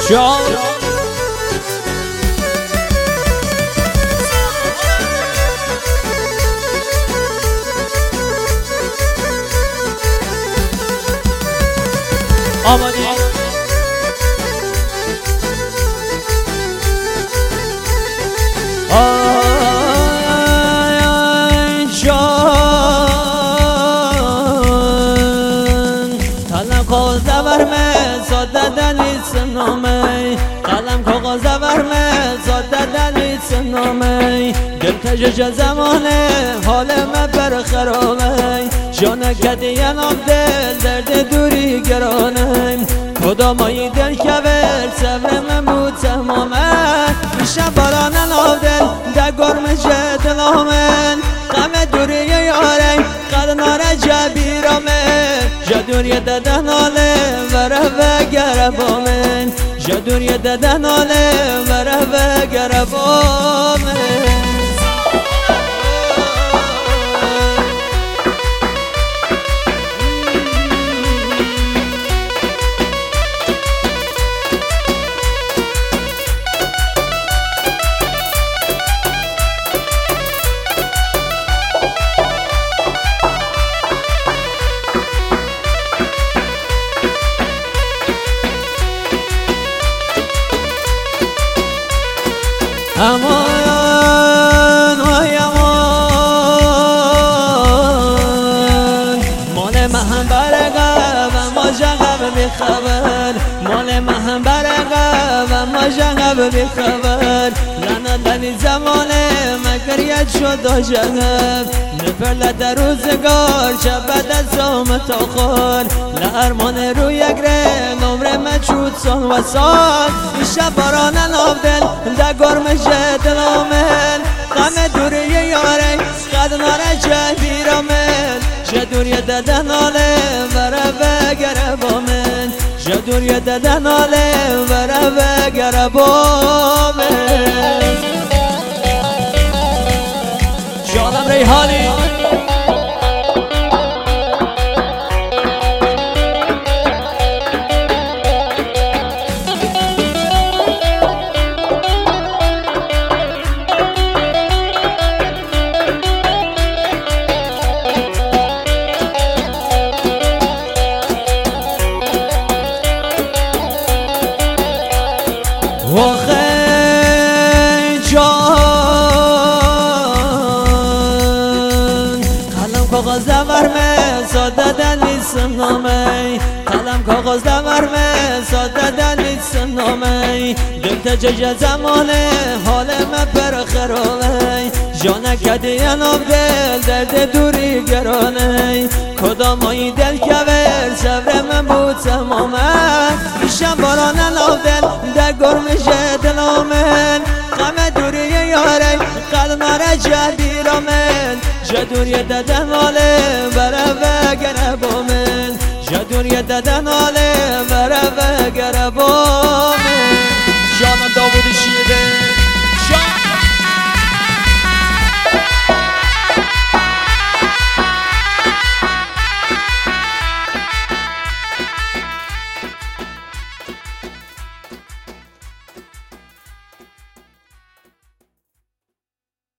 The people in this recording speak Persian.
شو آمادی ساده دلیت نامی قلم کاغذ ورمه ساده دلیت نامی دل تجج زمانه حال من بر خرامه جانه کدیه نام دل درد دوری گرانه کدامایی دل کبر صبر من بود تمامه میشه باران ناف دل در گرم جد نامن غم دوری یاره قد ناره جبیرامه جدوری ددن آله وره و گربامن جدوری ددن آله وره و گربامن امان وای امان مال مهم برقه و ما جنگه بی خبر مال مهم برقه و ما جنگه بی خبر لعنت لنی زمانه مگریت شد جنگه نفرلت در روزگار شبت از زامت آخر لارمان روی اگره نمره مچود سال و سال میشه باران ناف دل در گرم جد نامن غم دوری یاره قد ناره جبیرامن جدوری ددن آله وره و گربامن جدوری ددن آله وره و گربامن شادم ریحانی واخه جان قلم کاغذ ورمه ساده دلیت نامی قلم کاغذ ورمه ساده دلیت نامی دل تجج زمانه حال من پر خرامه جانه کدیه ناف دل درد دوری گرانه کدامایی دل کبر صبر من بود تمامه میشه باران ناف دل در گرم جد نامن غم دوری یاره قد ناره جبیرامن جدوری ددن آله وره و گربامن جدوری ددن آله وره و گربامن